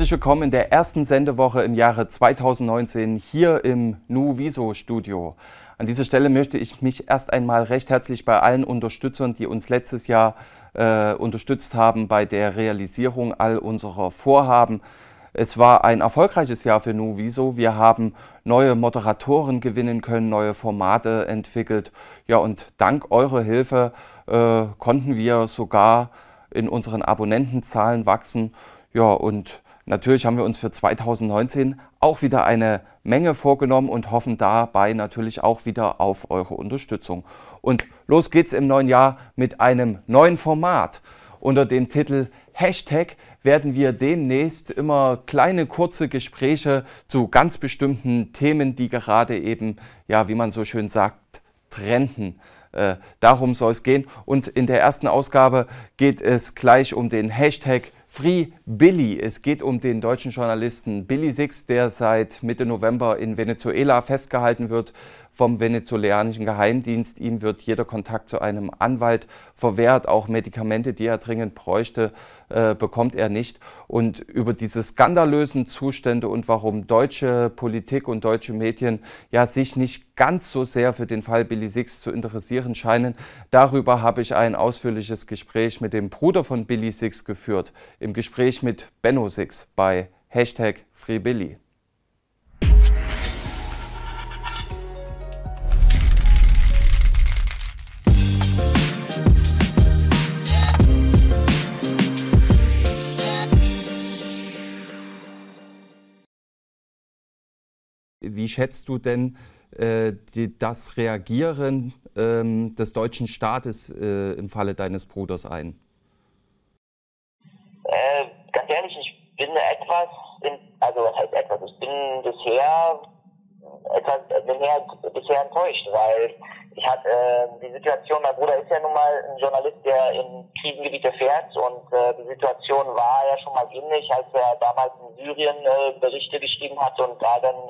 Herzlich willkommen in der ersten Sendewoche im Jahre 2019 hier im Nu-Viso Studio. An dieser Stelle möchte ich mich erst einmal recht herzlich bei allen Unterstützern, die uns letztes Jahr unterstützt haben bei der Realisierung all unserer Vorhaben. Es war ein erfolgreiches Jahr für Nu-Viso. Wir haben neue Moderatoren gewinnen können, neue Formate entwickelt. Ja, und dank eurer Hilfe konnten wir sogar in unseren Abonnentenzahlen wachsen. Ja, und natürlich haben wir uns für 2019 auch wieder eine Menge vorgenommen und hoffen dabei natürlich auch wieder auf eure Unterstützung. Und los geht's im neuen Jahr mit einem neuen Format. Unter dem Titel Hashtag werden wir demnächst immer kleine, kurze Gespräche zu ganz bestimmten Themen, die gerade eben, ja, wie man so schön sagt, trenden. Darum soll es gehen. Und in der ersten Ausgabe geht es gleich um den Hashtag Free Billy. Es geht um den deutschen Journalisten Billy Six, der seit Mitte November in Venezuela festgehalten wird vom venezolanischen Geheimdienst. Ihm wird jeder Kontakt zu einem Anwalt verwehrt. Auch Medikamente, die er dringend bräuchte, bekommt er nicht. Und über diese skandalösen Zustände und warum deutsche Politik und deutsche Medien ja sich nicht ganz so sehr für den Fall Billy Six zu interessieren scheinen, darüber habe ich ein ausführliches Gespräch mit dem Bruder von Billy Six geführt. Im Gespräch mit Benno Six bei Hashtag Free Billy. Wie schätzt du denn das Reagieren des deutschen Staates im Falle deines Bruders ein? Ganz ehrlich, ich bin was heißt etwas? Ich bin bisher enttäuscht, weil ich hatte die Situation, mein Bruder ist ja nun mal ein Journalist, der in Krisengebiete fährt, und die Situation war ja schon mal ähnlich, als er damals in Syrien Berichte geschrieben hatte und da dann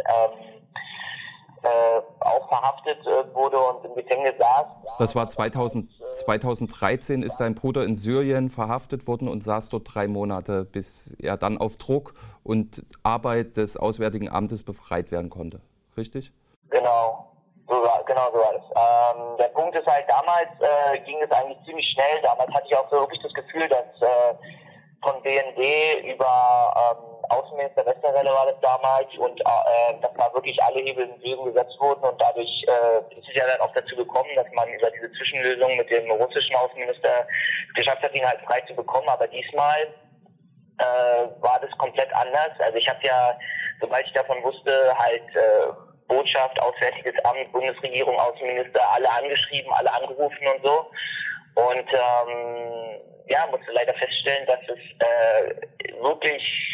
auch verhaftet wurde und im Gefängnis saß. Das war 2013 ist dein Bruder in Syrien verhaftet worden und saß dort 3 Monate, bis er dann auf Druck und Arbeit des Auswärtigen Amtes befreit werden konnte. Richtig? Genau so war das. Der Punkt ist halt, damals ging es eigentlich ziemlich schnell. Damals hatte ich auch so wirklich das Gefühl, dass von BND über Außenminister Westerwelle war das damals, und dass da wirklich alle Hebel in Bewegung gesetzt wurden, und dadurch ist es ja dann auch dazu gekommen, dass man über diese Zwischenlösung mit dem russischen Außenminister geschafft hat, ihn halt frei zu bekommen. Aber diesmal war das komplett anders. Also ich habe ja, sobald ich davon wusste, halt Botschaft, Auswärtiges Amt, Bundesregierung, Außenminister, alle angeschrieben, alle angerufen und so. Und musste leider feststellen, dass es wirklich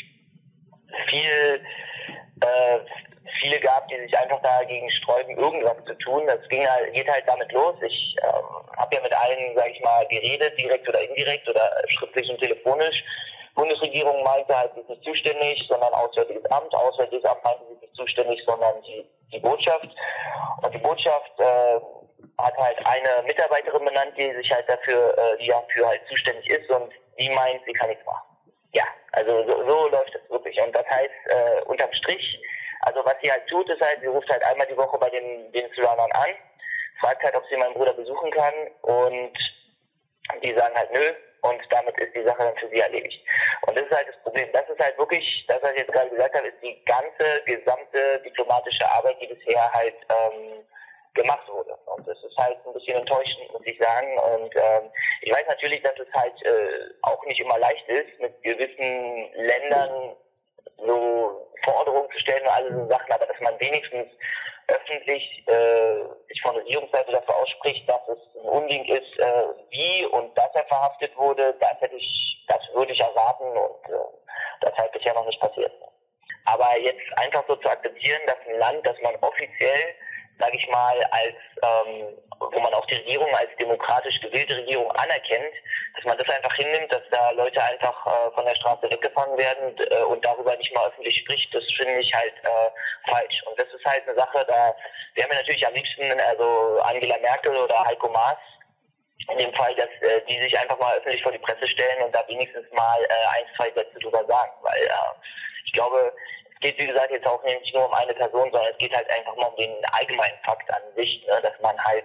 viele gab, die sich einfach dagegen sträuben, irgendwas zu tun. Das geht halt damit los. Ich habe ja mit allen, sage ich mal, geredet, direkt oder indirekt oder schriftlich und telefonisch. Bundesregierung meinte halt, sie ist nicht zuständig, sondern Auswärtiges Amt. Auswärtiges Amt meinte, sie ist nicht zuständig, sondern die Botschaft. Und die Botschaft hat halt eine Mitarbeiterin benannt, die sich halt die dafür halt zuständig ist, und die meint, sie kann nichts machen. Ja, also so läuft es wirklich. Und das heißt, unterm Strich, also was sie halt tut, ist halt, sie ruft halt einmal die Woche bei den Venezolanern an, fragt halt, ob sie meinen Bruder besuchen kann, und die sagen halt nö, und damit ist die Sache dann für sie erledigt. Und das ist halt das Problem. Das ist halt wirklich, das, was ich jetzt gerade gesagt habe, ist die gesamte diplomatische Arbeit, die bisher halt gemacht wurde. Und das ist halt ein bisschen enttäuschend, muss ich sagen. Und ich weiß natürlich, dass es halt auch nicht immer leicht ist, mit gewissen Ländern so Forderungen zu stellen und alle so Sachen, aber dass man wenigstens öffentlich sich von Regierungsseite dafür ausspricht, dass es ein Unding ist, wie und dass er verhaftet wurde, das würde ich erwarten, und das ist halt bisher noch nicht passiert. Aber jetzt einfach so zu akzeptieren, dass ein Land, das man offiziell, sage ich mal, wo man auch die Regierung als demokratisch gewählte Regierung anerkennt, dass man das einfach hinnimmt, dass da Leute einfach von der Straße weggefahren werden und darüber nicht mal öffentlich spricht, das finde ich halt falsch. Und das ist halt eine Sache, da wäre mir natürlich am liebsten, also Angela Merkel oder Heiko Maas, in dem Fall, dass die sich einfach mal öffentlich vor die Presse stellen und da wenigstens mal 1, 2 Sätze drüber sagen, weil Ich glaube, es geht, wie gesagt, jetzt auch nicht nur um eine Person, sondern es geht halt einfach mal um den allgemeinen Fakt an sich, ne? Dass man halt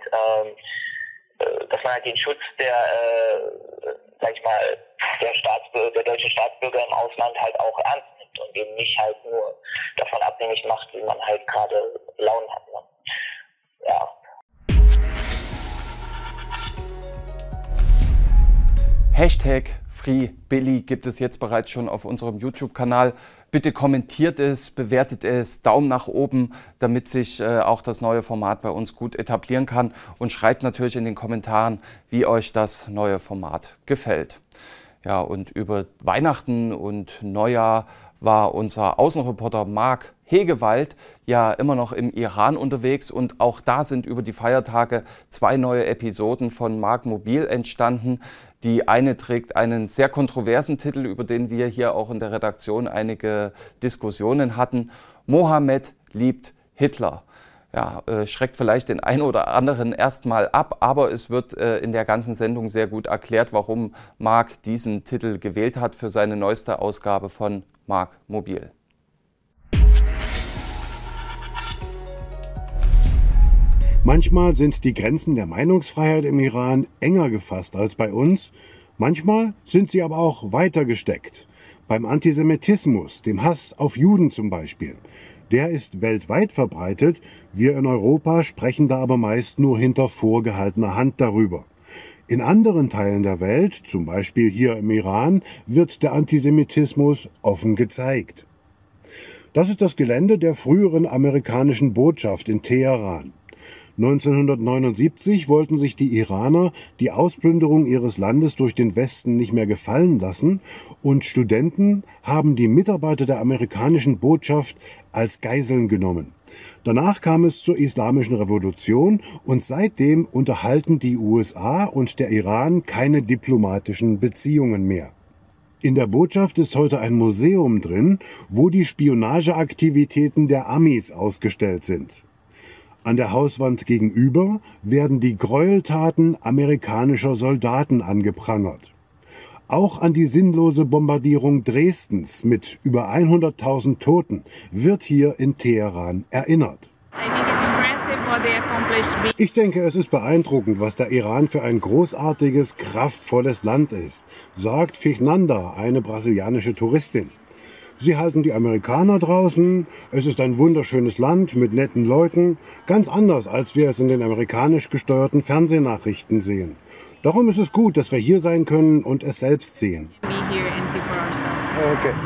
den Schutz der, sag ich mal, der deutschen Staatsbürger im Ausland halt auch ernst nimmt und eben nicht halt nur davon abhängig macht, wie man halt gerade Laune hat. Ne? Ja. Hashtag FreeBilly gibt es jetzt bereits schon auf unserem YouTube-Kanal. Bitte kommentiert es, bewertet es, Daumen nach oben, damit sich auch das neue Format bei uns gut etablieren kann. Und schreibt natürlich in den Kommentaren, wie euch das neue Format gefällt. Ja, und über Weihnachten und Neujahr war unser Außenreporter Marc Hegewald ja immer noch im Iran unterwegs. Und auch da sind über die Feiertage 2 neue Episoden von Marc Mobil entstanden. Die eine trägt einen sehr kontroversen Titel, über den wir hier auch in der Redaktion einige Diskussionen hatten. Mohammed liebt Hitler. Ja, schreckt vielleicht den einen oder anderen erstmal ab, aber es wird in der ganzen Sendung sehr gut erklärt, warum Marc diesen Titel gewählt hat für seine neueste Ausgabe von Marc Mobil. Manchmal sind die Grenzen der Meinungsfreiheit im Iran enger gefasst als bei uns, manchmal sind sie aber auch weiter gesteckt. Beim Antisemitismus, dem Hass auf Juden zum Beispiel, der ist weltweit verbreitet, wir in Europa sprechen da aber meist nur hinter vorgehaltener Hand darüber. In anderen Teilen der Welt, zum Beispiel hier im Iran, wird der Antisemitismus offen gezeigt. Das ist das Gelände der früheren amerikanischen Botschaft in Teheran. 1979 wollten sich die Iraner die Ausplünderung ihres Landes durch den Westen nicht mehr gefallen lassen und Studenten haben die Mitarbeiter der amerikanischen Botschaft als Geiseln genommen. Danach kam es zur Islamischen Revolution und seitdem unterhalten die USA und der Iran keine diplomatischen Beziehungen mehr. In der Botschaft ist heute ein Museum drin, wo die Spionageaktivitäten der Amis ausgestellt sind. An der Hauswand gegenüber werden die Gräueltaten amerikanischer Soldaten angeprangert. Auch an die sinnlose Bombardierung Dresdens mit über 100.000 Toten wird hier in Teheran erinnert. Ich denke, es ist beeindruckend, was der Iran für ein großartiges, kraftvolles Land ist, sagt Fernanda, eine brasilianische Touristin. Sie halten die Amerikaner draußen, es ist ein wunderschönes Land mit netten Leuten, ganz anders, als wir es in den amerikanisch gesteuerten Fernsehnachrichten sehen. Darum ist es gut, dass wir hier sein können und es selbst sehen. Okay.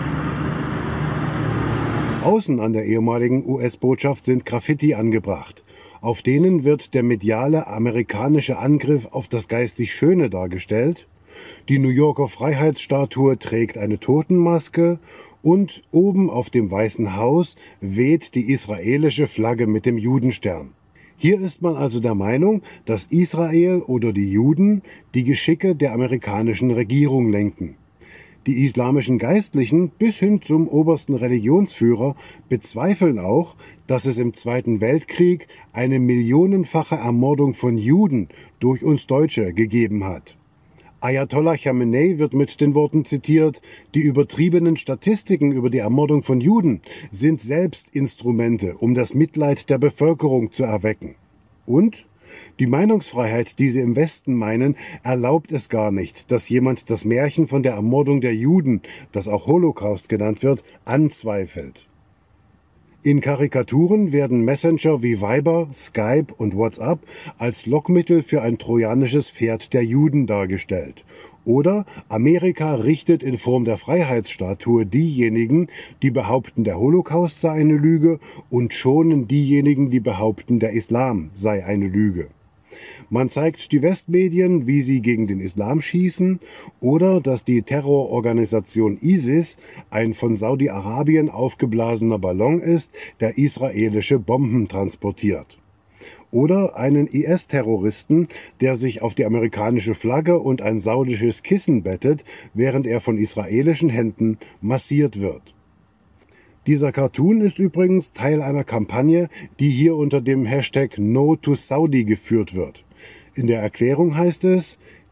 Außen an der ehemaligen US-Botschaft sind Graffiti angebracht. Auf denen wird der mediale amerikanische Angriff auf das geistig Schöne dargestellt. Die New Yorker Freiheitsstatue trägt eine Totenmaske und oben auf dem Weißen Haus weht die israelische Flagge mit dem Judenstern. Hier ist man also der Meinung, dass Israel oder die Juden die Geschicke der amerikanischen Regierung lenken. Die islamischen Geistlichen bis hin zum obersten Religionsführer bezweifeln auch, dass es im Zweiten Weltkrieg eine millionenfache Ermordung von Juden durch uns Deutsche gegeben hat. Ayatollah Khamenei wird mit den Worten zitiert: Die übertriebenen Statistiken über die Ermordung von Juden sind selbst Instrumente, um das Mitleid der Bevölkerung zu erwecken. Und die Meinungsfreiheit, die sie im Westen meinen, erlaubt es gar nicht, dass jemand das Märchen von der Ermordung der Juden, das auch Holocaust genannt wird, anzweifelt. In Karikaturen werden Messenger wie Viber, Skype und WhatsApp als Lockmittel für ein trojanisches Pferd der Juden dargestellt. Oder Amerika richtet in Form der Freiheitsstatue diejenigen, die behaupten, der Holocaust sei eine Lüge, und schonen diejenigen, die behaupten, der Islam sei eine Lüge. Man zeigt die Westmedien, wie sie gegen den Islam schießen, oder dass die Terrororganisation ISIS ein von Saudi-Arabien aufgeblasener Ballon ist, der israelische Bomben transportiert. Oder einen IS-Terroristen, der sich auf die amerikanische Flagge und ein saudisches Kissen bettet, während er von israelischen Händen massiert wird. Dieser Cartoon ist übrigens Teil einer Kampagne, die hier unter dem Hashtag #NoToSaudi geführt wird. In der Erklärung heißt es: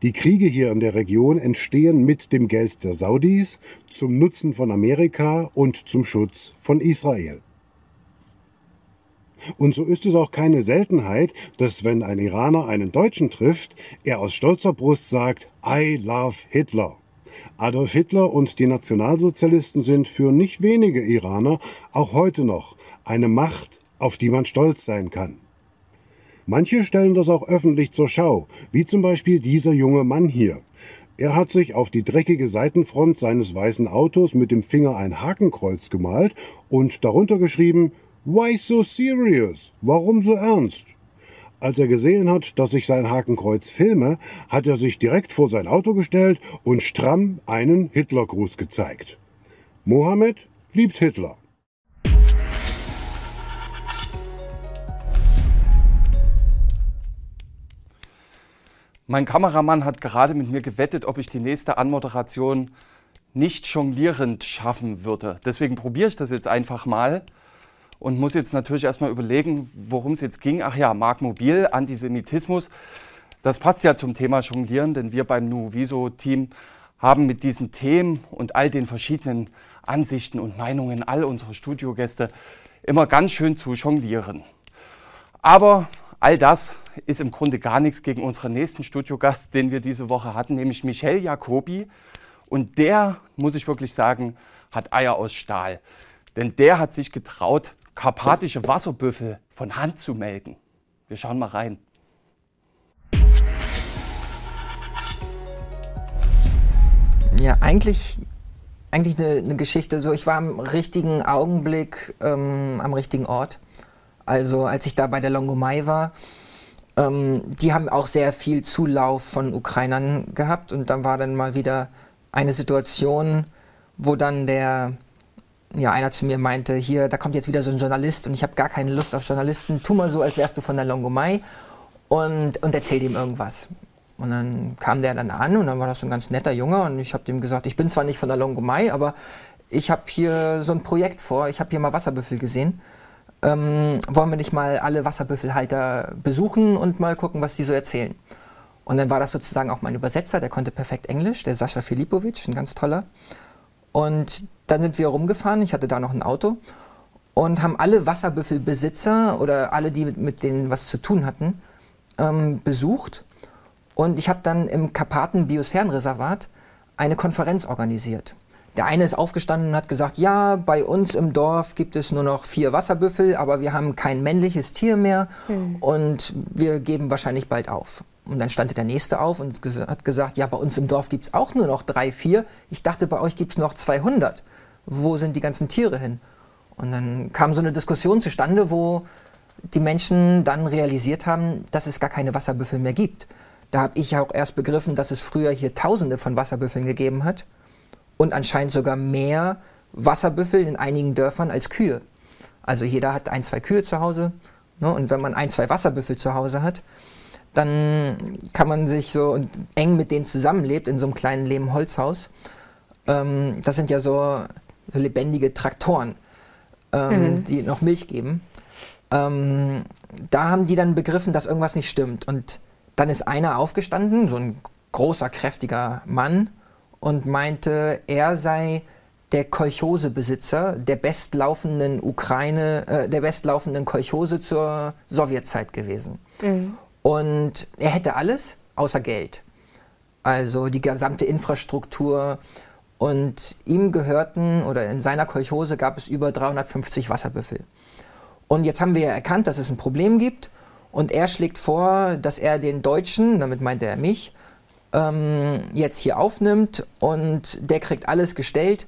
Die Kriege hier in der Region entstehen mit dem Geld der Saudis, zum Nutzen von Amerika und zum Schutz von Israel. Und so ist es auch keine Seltenheit, dass wenn ein Iraner einen Deutschen trifft, er aus stolzer Brust sagt, I love Hitler. Adolf Hitler und die Nationalsozialisten sind für nicht wenige Iraner auch heute noch eine Macht, auf die man stolz sein kann. Manche stellen das auch öffentlich zur Schau, wie zum Beispiel dieser junge Mann hier. Er hat sich auf die dreckige Seitenfront seines weißen Autos mit dem Finger ein Hakenkreuz gemalt und darunter geschrieben, Why so serious? Warum so ernst? Als er gesehen hat, dass ich sein Hakenkreuz filme, hat er sich direkt vor sein Auto gestellt und stramm einen Hitlergruß gezeigt. Mohammed liebt Hitler. Mein Kameramann hat gerade mit mir gewettet, ob ich die nächste Anmoderation nicht jonglierend schaffen würde. Deswegen probiere ich das jetzt einfach mal. Und muss jetzt natürlich erstmal überlegen, worum es jetzt ging. Ach ja, Mark Mobil, Antisemitismus. Das passt ja zum Thema Jonglieren, denn wir beim NuViso-Team haben mit diesen Themen und all den verschiedenen Ansichten und Meinungen all unserer Studiogäste immer ganz schön zu jonglieren. Aber all das ist im Grunde gar nichts gegen unseren nächsten Studiogast, den wir diese Woche hatten, nämlich Michel Jacobi. Und der, muss ich wirklich sagen, hat Eier aus Stahl. Denn der hat sich getraut, karpatische Wasserbüffel von Hand zu melken. Wir schauen mal rein. Ja, eigentlich eine Geschichte. So, ich war am richtigen Augenblick am richtigen Ort. Also als ich da bei der Longomai war, die haben auch sehr viel Zulauf von Ukrainern gehabt. Und dann war dann mal wieder eine Situation, wo dann einer zu mir meinte, hier, da kommt jetzt wieder so ein Journalist und ich habe gar keine Lust auf Journalisten. Tu mal so, als wärst du von der Longomai und erzähl ihm irgendwas. Und dann kam der dann an und dann war das so ein ganz netter Junge und ich habe dem gesagt, ich bin zwar nicht von der Longomai, aber ich habe hier so ein Projekt vor, ich habe hier mal Wasserbüffel gesehen. Wollen wir nicht mal alle Wasserbüffelhalter besuchen und mal gucken, was die so erzählen. Und dann war das sozusagen auch mein Übersetzer, der konnte perfekt Englisch, der Sascha Filipovic, ein ganz toller. Und dann sind wir rumgefahren, ich hatte da noch ein Auto und haben alle Wasserbüffelbesitzer oder alle, die mit denen was zu tun hatten, besucht. Und ich habe dann im Karpaten-Biosphärenreservat eine Konferenz organisiert. Der eine ist aufgestanden und hat gesagt, ja, bei uns im Dorf gibt es nur noch 4 Wasserbüffel, aber wir haben kein männliches Tier mehr und wir geben wahrscheinlich bald auf. Und dann stand der Nächste auf und hat gesagt, ja, bei uns im Dorf gibt es auch nur noch 3, 4. Ich dachte, bei euch gibt es noch 200. Wo sind die ganzen Tiere hin? Und dann kam so eine Diskussion zustande, wo die Menschen dann realisiert haben, dass es gar keine Wasserbüffel mehr gibt. Da habe ich auch erst begriffen, dass es früher hier Tausende von Wasserbüffeln gegeben hat und anscheinend sogar mehr Wasserbüffel in einigen Dörfern als Kühe. Also jeder hat 1, 2 Kühe zu Hause, ne? Und wenn man 1, 2 Wasserbüffel zu Hause hat, dann kann man sich so eng mit denen zusammenlebt in so einem kleinen Lehmholzhaus. Das sind ja so lebendige Traktoren, die noch Milch geben. Da haben die dann begriffen, dass irgendwas nicht stimmt. Und dann ist einer aufgestanden, so ein großer, kräftiger Mann, und meinte, er sei der Kolchosebesitzer der bestlaufenden der bestlaufenden Kolchose zur Sowjetzeit gewesen. Und er hätte alles außer Geld. Also die gesamte Infrastruktur. Und ihm gehörten, oder in seiner Kolchose gab es über 350 Wasserbüffel. Und jetzt haben wir ja erkannt, dass es ein Problem gibt. Und er schlägt vor, dass er den Deutschen, damit meinte er mich, jetzt hier aufnimmt und der kriegt alles gestellt,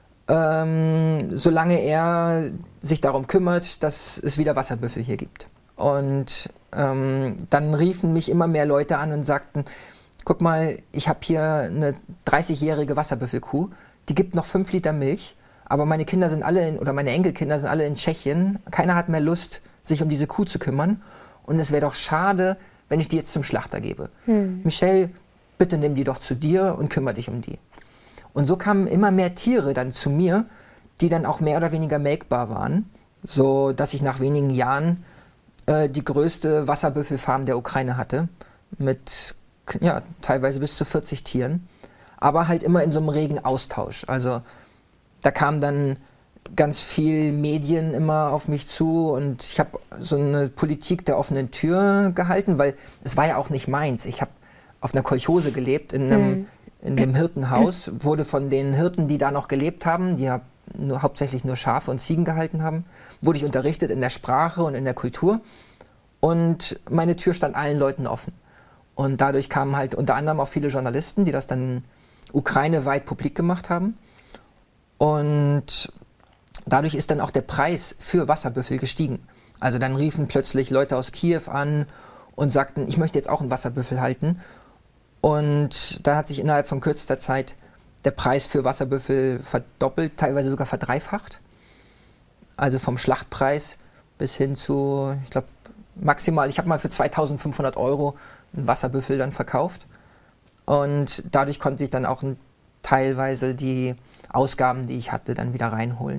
solange er sich darum kümmert, dass es wieder Wasserbüffel hier gibt. Und dann riefen mich immer mehr Leute an und sagten, guck mal, ich habe hier eine 30-jährige Wasserbüffelkuh, die gibt noch 5 Liter Milch, aber meine Kinder sind alle oder meine Enkelkinder sind alle in Tschechien, keiner hat mehr Lust, sich um diese Kuh zu kümmern und es wäre doch schade, wenn ich die jetzt zum Schlachter gebe. Michel, bitte nimm die doch zu dir und kümmere dich um die. Und so kamen immer mehr Tiere dann zu mir, die dann auch mehr oder weniger melkbar waren, so dass ich nach wenigen Jahren die größte Wasserbüffelfarm der Ukraine hatte, mit ja, teilweise bis zu 40 Tieren, aber halt immer in so einem regen Austausch. Also da kamen dann ganz viel Medien immer auf mich zu und ich habe so eine Politik der offenen Tür gehalten, weil es war ja auch nicht meins. Ich habe auf einer Kolchose gelebt, in dem Hirtenhaus, wurde von den Hirten, die da noch gelebt haben, die ja hauptsächlich nur Schafe und Ziegen gehalten haben, wurde ich unterrichtet in der Sprache und in der Kultur und meine Tür stand allen Leuten offen. Und dadurch kamen halt unter anderem auch viele Journalisten, die das dann ukraineweit publik gemacht haben. Und dadurch ist dann auch der Preis für Wasserbüffel gestiegen. Also dann riefen plötzlich Leute aus Kiew an und sagten, ich möchte jetzt auch einen Wasserbüffel halten. Und da hat sich innerhalb von kürzester Zeit der Preis für Wasserbüffel verdoppelt, teilweise sogar verdreifacht. Also vom Schlachtpreis bis hin zu, ich glaube, maximal, ich habe mal für 2.500 € einen Wasserbüffel dann verkauft. Und dadurch konnte ich dann auch teilweise die Ausgaben, die ich hatte, dann wieder reinholen.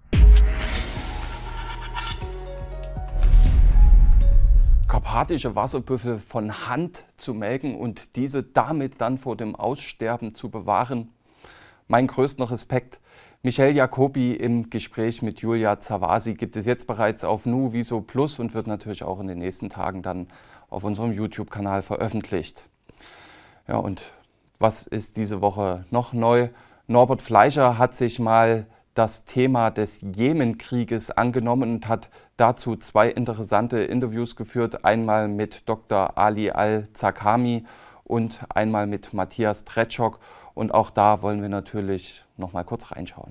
Karpatische Wasserbüffel von Hand zu melken und diese damit dann vor dem Aussterben zu bewahren. Mein größter Respekt. Michel Jacobi im Gespräch mit Julia Zawasi gibt es jetzt bereits auf Nu Viso Plus und wird natürlich auch in den nächsten Tagen dann auf unserem YouTube-Kanal veröffentlicht. Ja, und was ist diese Woche noch neu? Norbert Fleischer hat sich mal das Thema des Jemenkrieges angenommen und hat dazu 2 interessante Interviews geführt. Einmal mit Dr. Ali Al-Zakami und einmal mit Matthias Tretschok. Und auch da wollen wir natürlich noch mal kurz reinschauen.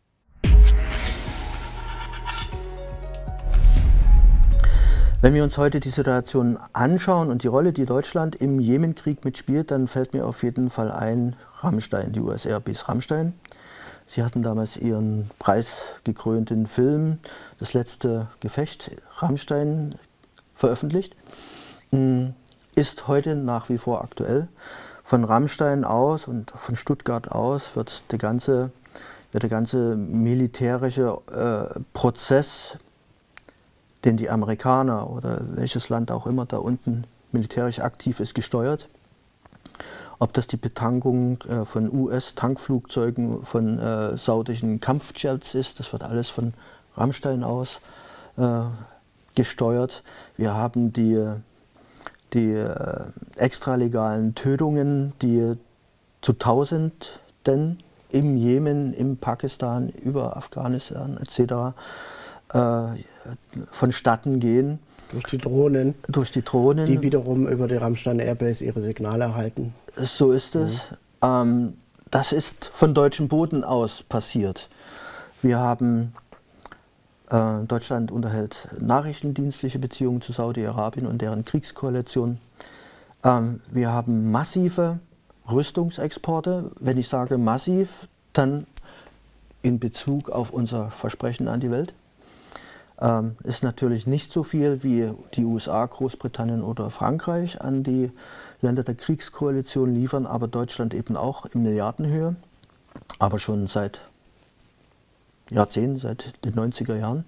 Wenn wir uns heute die Situation anschauen und die Rolle, die Deutschland im Jemenkrieg mitspielt, dann fällt mir auf jeden Fall ein Rammstein, die US Airways Rammstein. Sie hatten damals ihren preisgekrönten Film Das letzte Gefecht, Rammstein, veröffentlicht. Ist heute nach wie vor aktuell. Von Rammstein aus und von Stuttgart aus wird der ganze militärische Prozess, den die Amerikaner oder welches Land auch immer da unten militärisch aktiv ist, gesteuert. Ob das die Betankung von US-Tankflugzeugen, von saudischen Kampfjets ist, das wird alles von Rammstein aus gesteuert. Wir haben die extralegalen Tötungen, die zu Tausenden im Jemen, im Pakistan, über Afghanistan etc. Vonstatten gehen. Durch die Drohnen. Die wiederum über die Rammstein Airbase ihre Signale erhalten. So ist es. Das ist von deutschem Boden aus passiert. Wir haben, Deutschland unterhält nachrichtendienstliche Beziehungen zu Saudi-Arabien und deren Kriegskoalition. Wir haben massive Rüstungsexporte. Wenn ich sage massiv, dann in Bezug auf unser Versprechen an die Welt. Ist natürlich nicht so viel wie die USA, Großbritannien oder Frankreich an die Länder der Kriegskoalition liefern, aber Deutschland eben auch in Milliardenhöhe, aber schon seit Jahrzehnten, seit den 90er Jahren.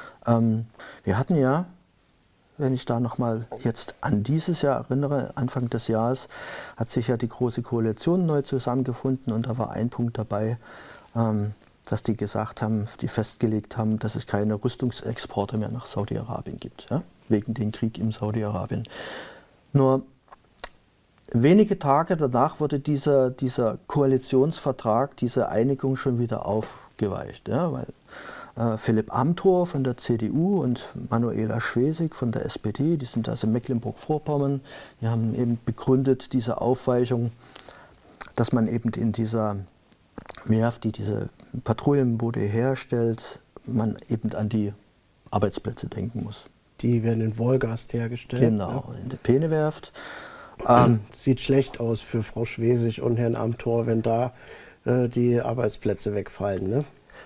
Wir hatten ja, wenn ich da nochmal jetzt an dieses Jahr erinnere, Anfang des Jahres hat sich ja die Große Koalition neu zusammengefunden und da war ein Punkt dabei, dass die gesagt haben, die festgelegt haben, dass es keine Rüstungsexporte mehr nach Saudi-Arabien gibt, ja, wegen dem Krieg in Saudi-Arabien. Nur wenige Tage danach wurde dieser Koalitionsvertrag, diese Einigung schon wieder aufgeweicht, ja, weil Philipp Amthor von der CDU und Manuela Schwesig von der SPD, die sind also in Mecklenburg-Vorpommern, die haben eben begründet diese Aufweichung, dass man eben in dieser Werft, die diese Patrouillenboote herstellt, man eben an die Arbeitsplätze denken muss. Die werden in Wolgast hergestellt. Genau, ja. In der Peene-Werft. Sieht schlecht aus für Frau Schwesig und Herrn Amthor, wenn da die Arbeitsplätze wegfallen, ne?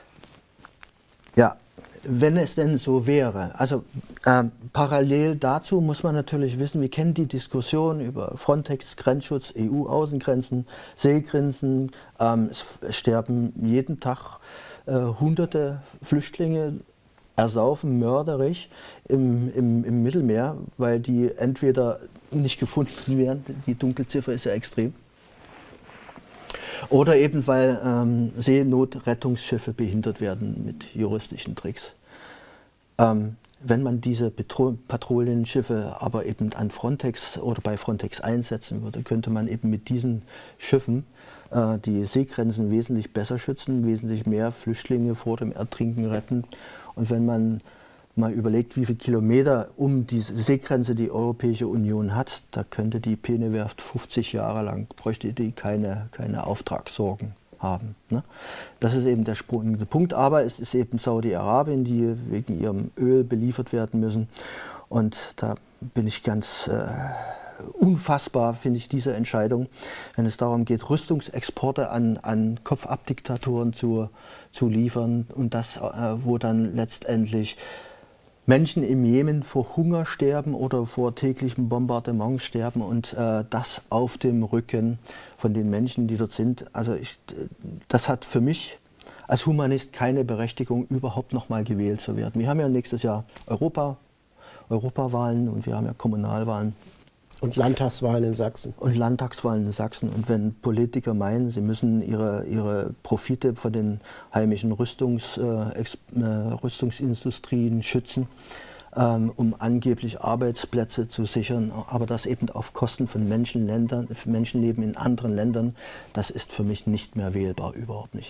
Ja, wenn es denn so wäre. Also parallel dazu muss man natürlich wissen, wir kennen die Diskussion über Frontex, Grenzschutz, EU-Außengrenzen, Seegrenzen. Es sterben jeden Tag Hunderte Flüchtlinge ersaufen mörderisch im Mittelmeer, weil die entweder nicht gefunden werden, die Dunkelziffer ist ja extrem, oder eben weil Seenotrettungsschiffe behindert werden mit juristischen Tricks. Wenn man diese Patrouillenschiffe aber eben an Frontex oder bei Frontex einsetzen würde, könnte man eben mit diesen Schiffen die Seegrenzen wesentlich besser schützen, wesentlich mehr Flüchtlinge vor dem Ertrinken retten. Und wenn man mal überlegt, wie viele Kilometer um diese Seegrenze die Europäische Union hat, da könnte die Peene-Werft 50 Jahre lang, bräuchte die keine Auftragssorgen haben. Ne? Das ist eben der springende Punkt. Aber es ist eben Saudi-Arabien, die wegen ihrem Öl beliefert werden müssen. Und da bin ich ganz unfassbar, finde ich, diese Entscheidung, wenn es darum geht, Rüstungsexporte an Kopfabdiktatoren zu liefern und das, wo dann letztendlich Menschen im Jemen vor Hunger sterben oder vor täglichen Bombardements sterben und das auf dem Rücken von den Menschen, die dort sind. Also das hat für mich als Humanist keine Berechtigung, überhaupt noch mal gewählt zu werden. Wir haben ja nächstes Jahr Europawahlen und wir haben ja Kommunalwahlen. Und Landtagswahlen in Sachsen. Und Landtagswahlen in Sachsen. Und wenn Politiker meinen, sie müssen ihre Profite von den heimischen Rüstungsindustrien schützen, um angeblich Arbeitsplätze zu sichern, aber das eben auf Kosten von Menschenleben in anderen Ländern, das ist für mich nicht mehr wählbar, überhaupt nicht.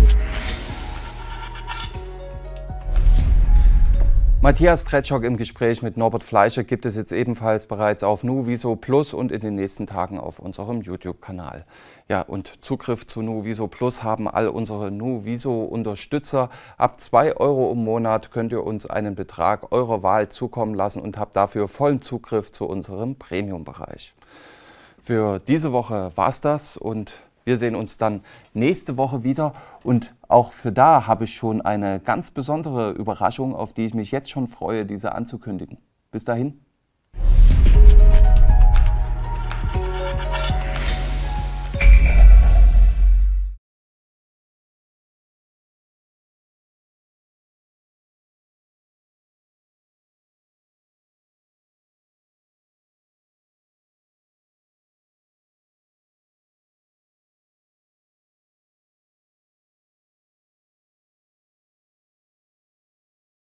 Matthias Tretschok im Gespräch mit Norbert Fleischer gibt es jetzt ebenfalls bereits auf Nuviso Plus und in den nächsten Tagen auf unserem YouTube-Kanal. Ja, und Zugriff zu Nuviso Plus haben all unsere Nuviso-Unterstützer. Ab 2 € im Monat könnt ihr uns einen Betrag eurer Wahl zukommen lassen und habt dafür vollen Zugriff zu unserem Premium-Bereich. Für diese Woche war's das und wir sehen uns dann nächste Woche wieder und auch für da habe ich schon eine ganz besondere Überraschung, auf die ich mich jetzt schon freue, diese anzukündigen. Bis dahin.